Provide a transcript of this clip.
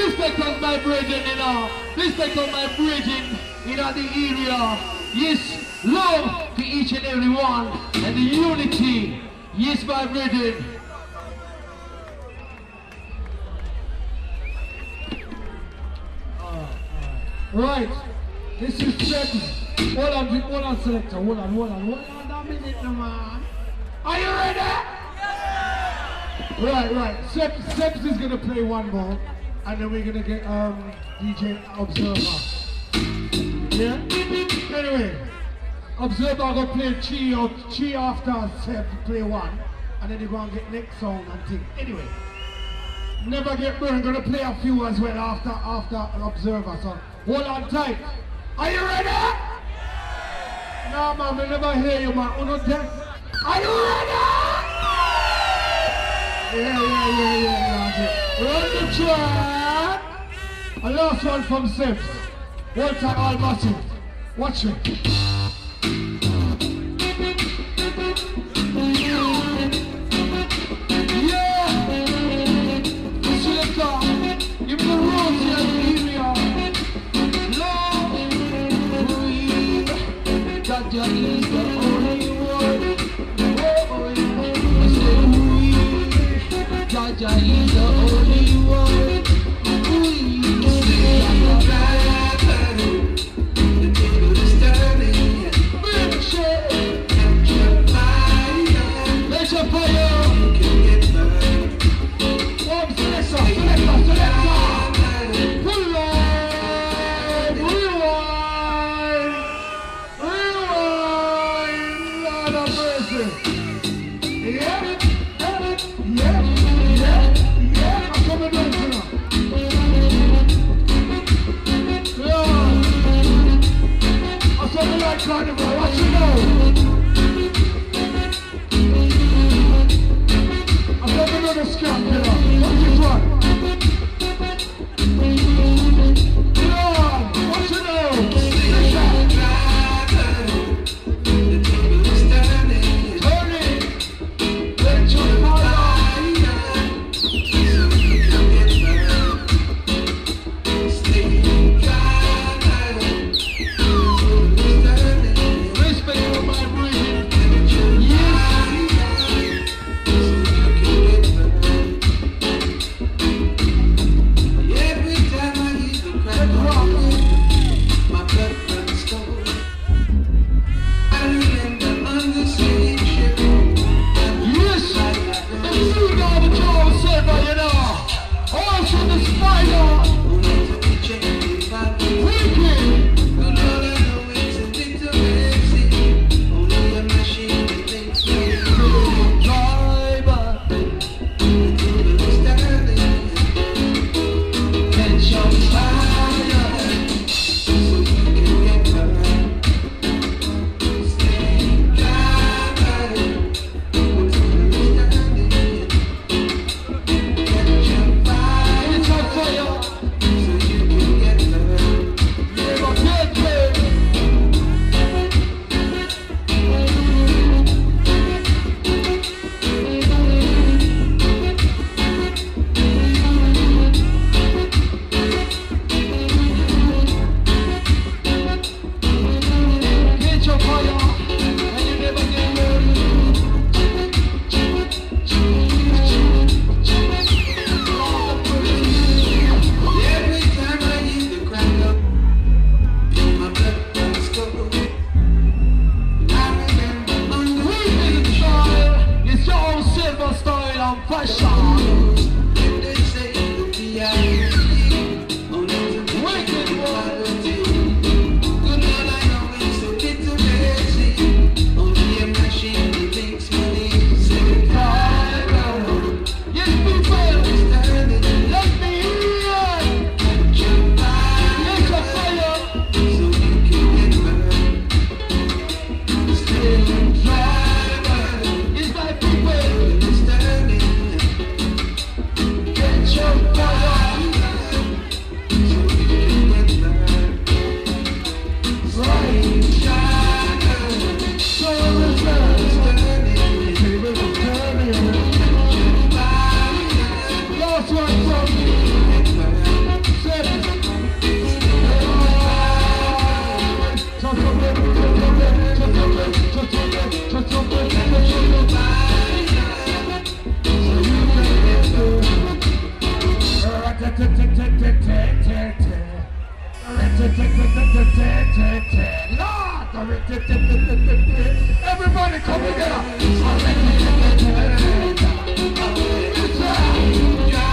Respect of my brethren, you know. Respect of my brethren in the area. Yes, love to each and every one. And the unity. Yes, my brethren. Right. This is Sebs. Hold on, selector. Hold on a minute, no man. Are you ready? Yeah. Right. Sebs is gonna play one more, and then we're gonna get DJ Observer. Yeah. Anyway, Observer gonna play three after Sebs play one, and then you're gonna get next song and thing. Anyway, Never Get Burned gonna play a few as well after Observer. So hold on tight. Are you ready? No man, we never hear you man. Uno deaf. Are you ready? Yeah. Run the track. A last one from Sebs. Walter Almaty. Watch it. Yeah. This is the car. Give the road to the area. Jaja is the only one. Jaja is the only one. The table is turning. Let your fire. You can get burned. Selector. Pull on. Rewind. Lord of mercy. Yeah. I'm coming down to now. Yeah. I'm something like Carnival. What you know? I'm coming on the scam, you know. What's this one? Yeah. What you know? Everybody come together.